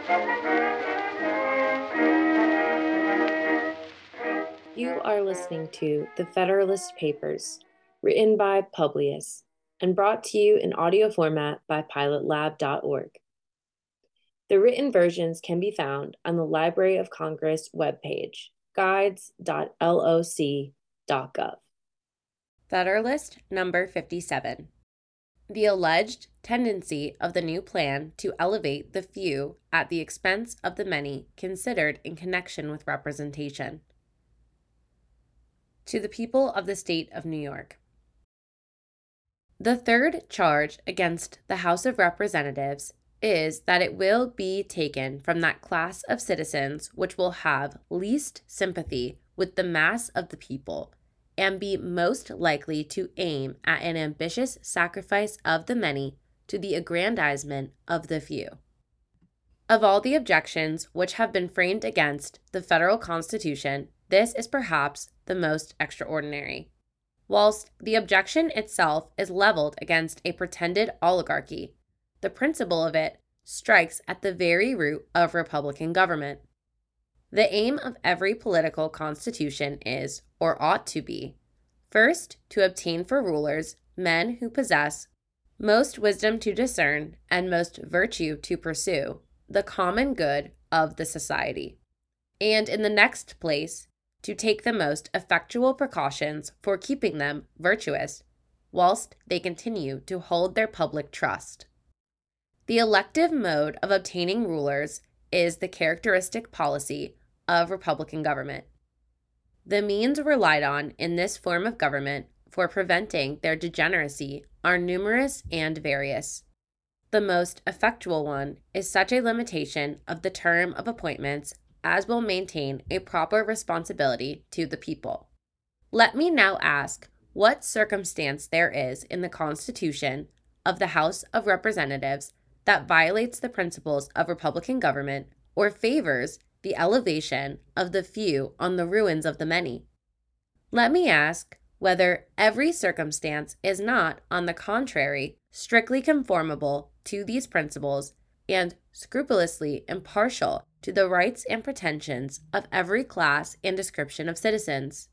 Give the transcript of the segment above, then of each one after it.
You are listening to The Federalist Papers, written by Publius, and brought to you in audio format by pilotlab.org. The written versions can be found on the Library of Congress webpage, guides.loc.gov. Federalist number 57. The alleged tendency of the new plan to elevate the few at the expense of the many considered in connection with representation. To the people of the state of New York. The third charge against the House of Representatives is that it will be taken from that class of citizens which will have least sympathy with the mass of the people and be most likely to aim at an ambitious sacrifice of the many to the aggrandizement of the few. Of all the objections which have been framed against the federal Constitution, this is perhaps the most extraordinary. Whilst the objection itself is leveled against a pretended oligarchy, the principle of it strikes at the very root of republican government. The aim of every political constitution is, or ought to be, first, to obtain for rulers men who possess most wisdom to discern and most virtue to pursue the common good of the society, and in the next place, to take the most effectual precautions for keeping them virtuous, whilst they continue to hold their public trust. The elective mode of obtaining rulers is the characteristic policy of republican government. The means relied on in this form of government for preventing their degeneracy are numerous and various. The most effectual one is such a limitation of the term of appointments as will maintain a proper responsibility to the people. Let me now ask what circumstance there is in the Constitution of the House of Representatives that violates the principles of republican government or favors the elevation of the few on the ruins of the many. Let me ask whether every circumstance is not, on the contrary, strictly conformable to these principles and scrupulously impartial to the rights and pretensions of every class and description of citizens.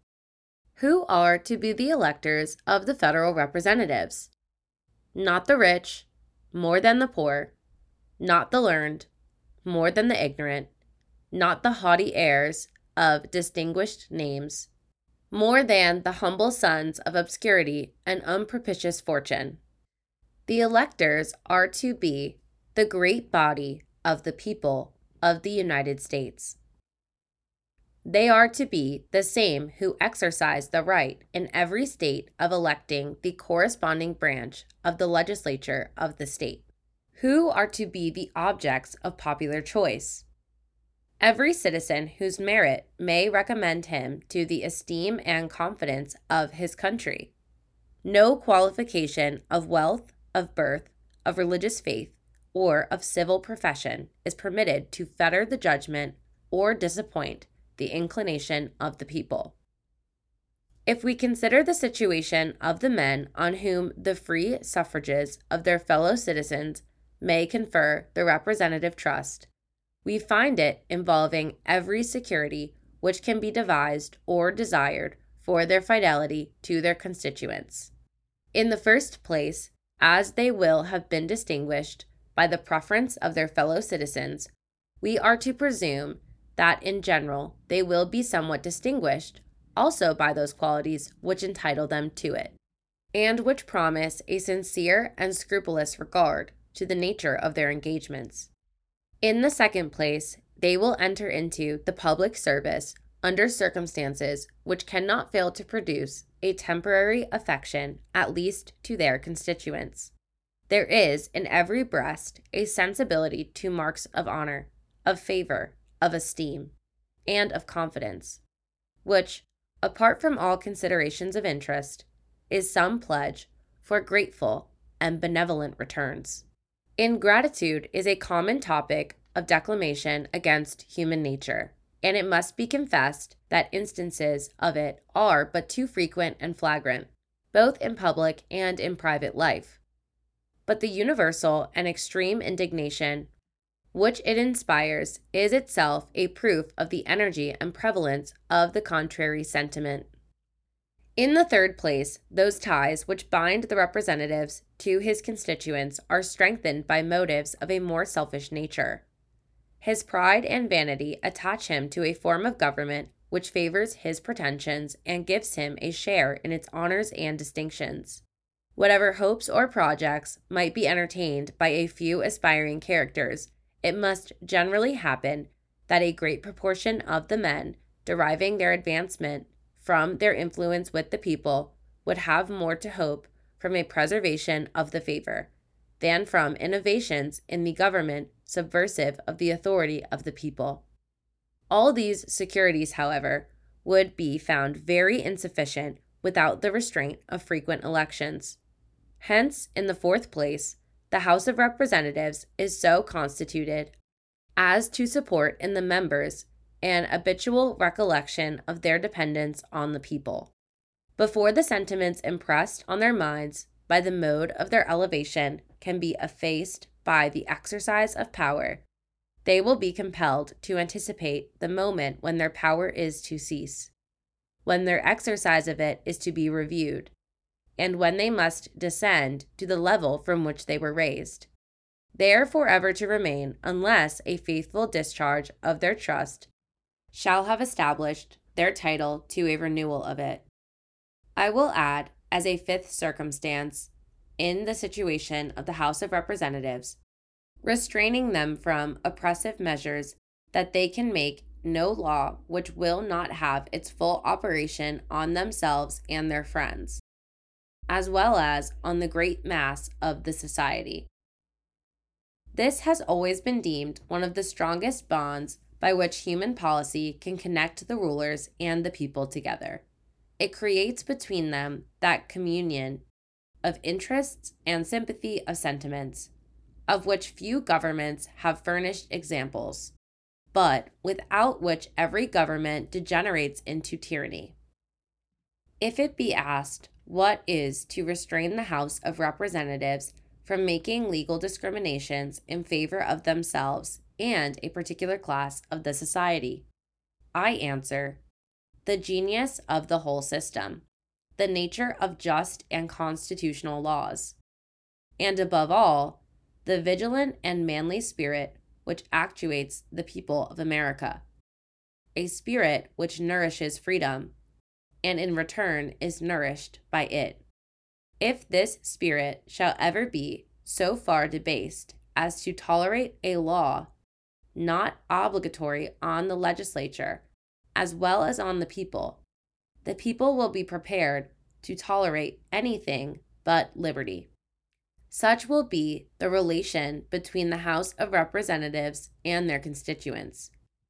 Who are to be the electors of the federal representatives? Not the rich, more than the poor, not the learned, more than the ignorant, not the haughty heirs of distinguished names, more than the humble sons of obscurity and unpropitious fortune. The electors are to be the great body of the people of the United States. They are to be the same who exercise the right in every state of electing the corresponding branch of the legislature of the state, who are to be the objects of popular choice. Every citizen whose merit may recommend him to the esteem and confidence of his country. No qualification of wealth, of birth, of religious faith, or of civil profession is permitted to fetter the judgment or disappoint the inclination of the people. If we consider the situation of the men on whom the free suffrages of their fellow citizens may confer the representative trust, we find it involving every security which can be devised or desired for their fidelity to their constituents. In the first place, as they will have been distinguished by the preference of their fellow citizens, we are to presume that in general they will be somewhat distinguished also by those qualities which entitle them to it, and which promise a sincere and scrupulous regard to the nature of their engagements. In the second place, they will enter into the public service under circumstances which cannot fail to produce a temporary affection, at least to their constituents. There is in every breast a sensibility to marks of honor, of favor, of esteem, and of confidence, which, apart from all considerations of interest, is some pledge for grateful and benevolent returns. Ingratitude is a common topic of declamation against human nature, and it must be confessed that instances of it are but too frequent and flagrant, both in public and in private life. But the universal and extreme indignation which it inspires, is itself a proof of the energy and prevalence of the contrary sentiment. In the third place, those ties which bind the representatives to his constituents are strengthened by motives of a more selfish nature. His pride and vanity attach him to a form of government which favors his pretensions and gives him a share in its honors and distinctions. Whatever hopes or projects might be entertained by a few aspiring characters, it must generally happen that a great proportion of the men, deriving their advancement from their influence with the people, would have more to hope from a preservation of the favor than from innovations in the government subversive of the authority of the people. All these securities, however, would be found very insufficient without the restraint of frequent elections. Hence, in the fourth place, the House of Representatives is so constituted as to support in the members an habitual recollection of their dependence on the people. Before the sentiments impressed on their minds by the mode of their elevation can be effaced by the exercise of power, they will be compelled to anticipate the moment when their power is to cease, when their exercise of it is to be reviewed, and when they must descend to the level from which they were raised. They are forever to remain unless a faithful discharge of their trust shall have established their title to a renewal of it. I will add, as a fifth circumstance, in the situation of the House of Representatives, restraining them from oppressive measures, that they can make no law which will not have its full operation on themselves and their friends, as well as on the great mass of the society. This has always been deemed one of the strongest bonds by which human policy can connect the rulers and the people together. It creates between them that communion of interests and sympathy of sentiments, of which few governments have furnished examples, but without which every government degenerates into tyranny. If it be asked what is to restrain the House of Representatives from making legal discriminations in favor of themselves and a particular class of the society, I answer, the genius of the whole system, the nature of just and constitutional laws, and above all, the vigilant and manly spirit which actuates the people of America, a spirit which nourishes freedom, and in return is nourished by it. If this spirit shall ever be so far debased as to tolerate a law not obligatory on the legislature as well as on the people will be prepared to tolerate anything but liberty. Such will be the relation between the House of Representatives and their constituents.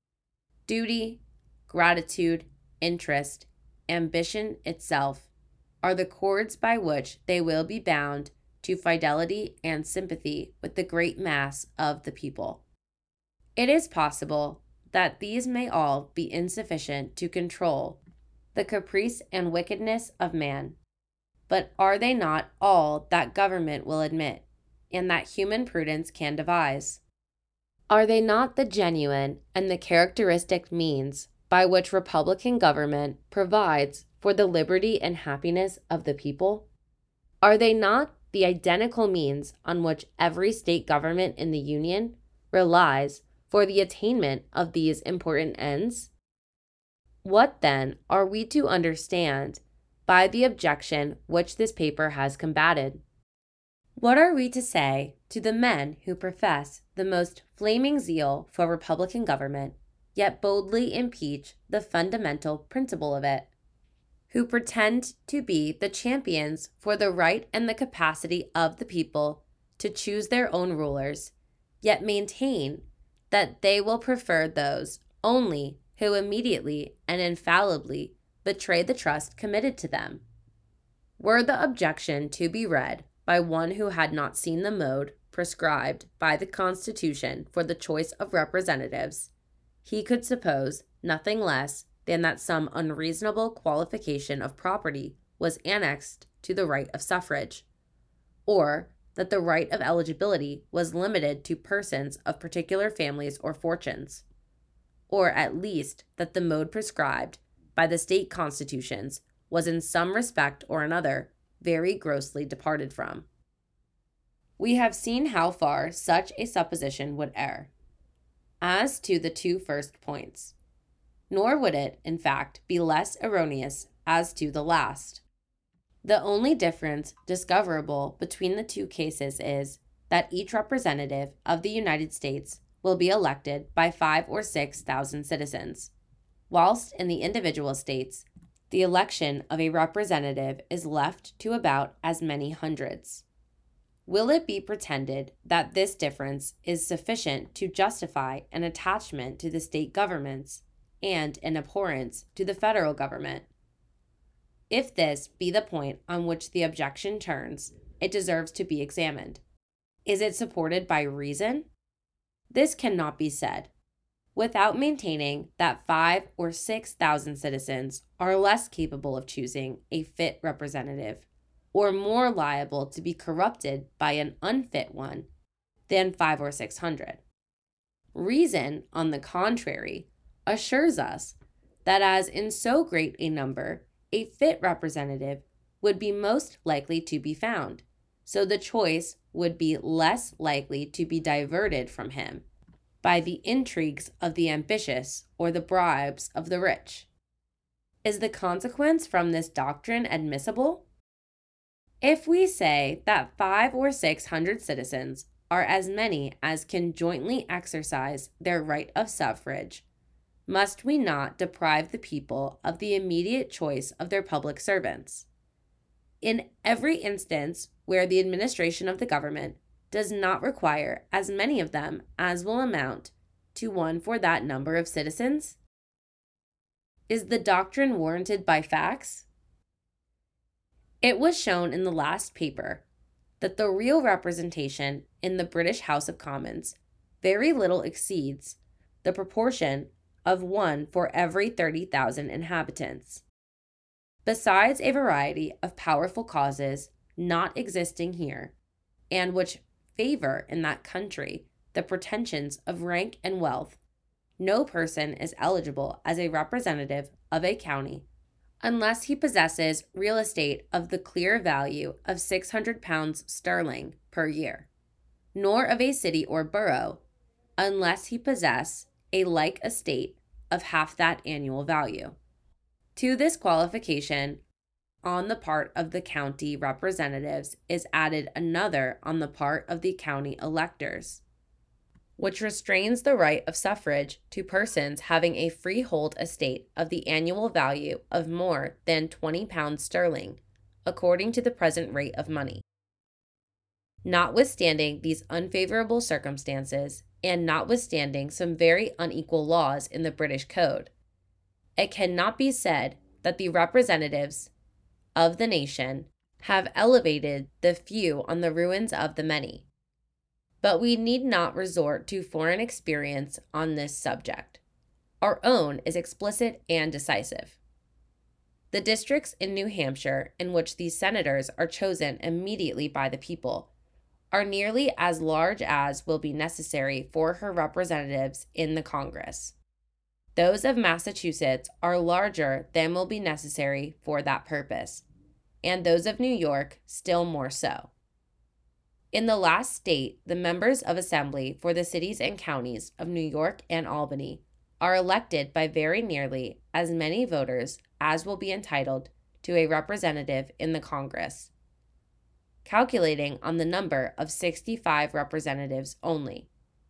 Duty, gratitude, interest, ambition itself are the cords by which they will be bound to fidelity and sympathy with the great mass of the people. It is possible that these may all be insufficient to control the caprice and wickedness of man, but are they not all that government will admit, and that human prudence can devise? Are they not the genuine and the characteristic means by which republican government provides for the liberty and happiness of the people? Are they not the identical means on which every state government in the Union relies for the attainment of these important ends? What, then, are we to understand by the objection which this paper has combated? What are we to say to the men who profess the most flaming zeal for republican government, yet boldly impeach the fundamental principle of it? Who pretend to be the champions for the right and the capacity of the people to choose their own rulers, yet maintain that they will prefer those only who immediately and infallibly betray the trust committed to them? Were the objection to be read by one who had not seen the mode prescribed by the Constitution for the choice of representatives, he could suppose nothing less than that some unreasonable qualification of property was annexed to the right of suffrage, or that the right of eligibility was limited to persons of particular families or fortunes, or at least that the mode prescribed by the state constitutions was in some respect or another very grossly departed from. We have seen how far such a supposition would err. As to the two first points, nor would it, in fact, be less erroneous as to the last. The only difference discoverable between the two cases is that each representative of the United States will be elected by 5,000 or 6,000 citizens, whilst in the individual states, the election of a representative is left to about as many hundreds. Will it be pretended that this difference is sufficient to justify an attachment to the state governments and an abhorrence to the federal government? If this be the point on which the objection turns, it deserves to be examined. Is it supported by reason? This cannot be said, without maintaining that 5,000 or 6,000 citizens are less capable of choosing a fit representative, or more liable to be corrupted by an unfit one, than 500 or 600. Reason, on the contrary, assures us that as in so great a number, a fit representative would be most likely to be found, so the choice would be less likely to be diverted from him by the intrigues of the ambitious or the bribes of the rich. Is the consequence from this doctrine admissible? If we say that 500 or 600 citizens are as many as can jointly exercise their right of suffrage, must we not deprive the people of the immediate choice of their public servants? In every instance where the administration of the government does not require as many of them as will amount to one for that number of citizens? Is the doctrine warranted by facts? It was shown in the last paper that the real representation in the British House of Commons very little exceeds the proportion of one for every 30,000 inhabitants. Besides a variety of powerful causes not existing here, and which favor in that country the pretensions of rank and wealth, no person is eligible as a representative of a county unless he possesses real estate of the clear value of £600 sterling per year, nor of a city or borough unless he possess a like estate of half that annual value. To this qualification on the part of the county representatives is added another on the part of the county electors, which restrains the right of suffrage to persons having a freehold estate of the annual value of more than £20 sterling, according to the present rate of money. Notwithstanding these unfavorable circumstances, and notwithstanding some very unequal laws in the British Code, it cannot be said that the representatives of the nation have elevated the few on the ruins of the many. But we need not resort to foreign experience on this subject. Our own is explicit and decisive. The districts in New Hampshire in which these senators are chosen immediately by the people are nearly as large as will be necessary for her representatives in the Congress. Those of Massachusetts are larger than will be necessary for that purpose, and those of New York still more so. In the last state, the members of Assembly for the cities and counties of New York and Albany are elected by very nearly as many voters as will be entitled to a representative in the Congress, calculating on the number of 65 representatives only.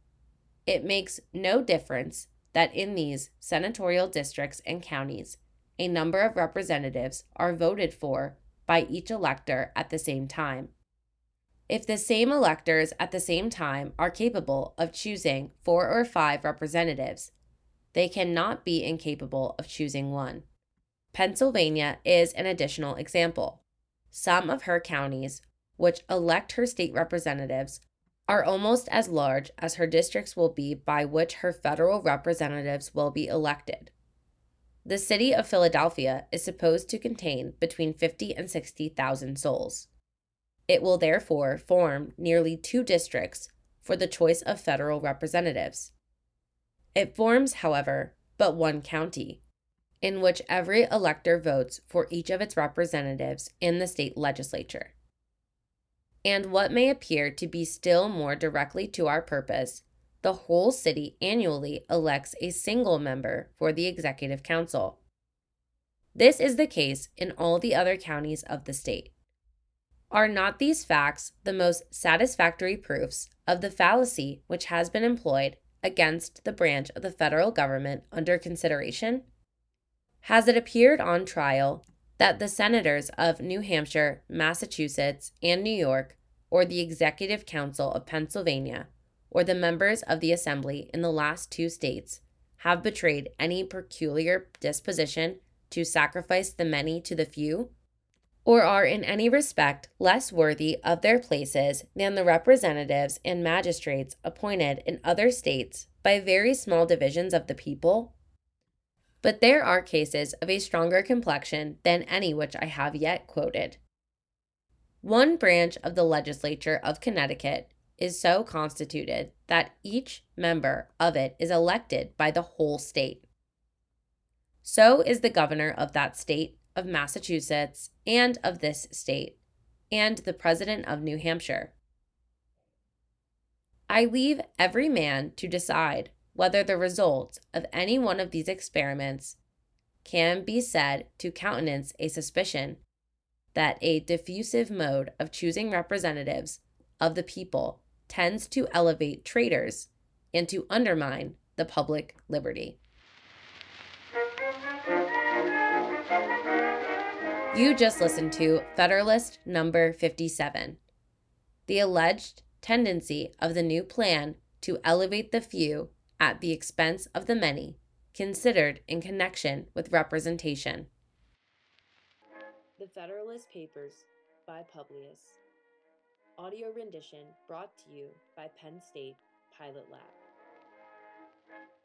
It makes no difference that in these senatorial districts and counties, a number of representatives are voted for by each elector at the same time. If the same electors at the same time are capable of choosing 4 or 5 representatives, they cannot be incapable of choosing one. Pennsylvania is an additional example. Some of her counties, which elect her state representatives, are almost as large as her districts will be by which her federal representatives will be elected. The city of Philadelphia is supposed to contain between 50 and 60,000 souls. It will therefore form nearly 2 districts for the choice of federal representatives. It forms, however, but 1 county, in which every elector votes for each of its representatives in the state legislature. And what may appear to be still more directly to our purpose, the whole city annually elects a single member for the Executive Council. This is the case in all the other counties of the state. Are not these facts the most satisfactory proofs of the fallacy which has been employed against the branch of the federal government under consideration? Has it appeared on trial that the senators of New Hampshire, Massachusetts, and New York, or the Executive Council of Pennsylvania, or the members of the Assembly in the last 2 states, have betrayed any peculiar disposition to sacrifice the many to the few, or are in any respect less worthy of their places than the representatives and magistrates appointed in other states by very small divisions of the people? But there are cases of a stronger complexion than any which I have yet quoted. One branch of the legislature of Connecticut is so constituted that each member of it is elected by the whole state. So is the governor of that state, of Massachusetts, and of this state, and the president of New Hampshire. I leave every man to decide whether the results of any one of these experiments can be said to countenance a suspicion that a diffusive mode of choosing representatives of the people tends to elevate traitors and to undermine the public liberty. You just listened to Federalist number 57, the alleged tendency of the new plan to elevate the few at the expense of the many, considered in connection with representation. The Federalist Papers by Publius. Audio rendition brought to you by Penn State Pilot Lab.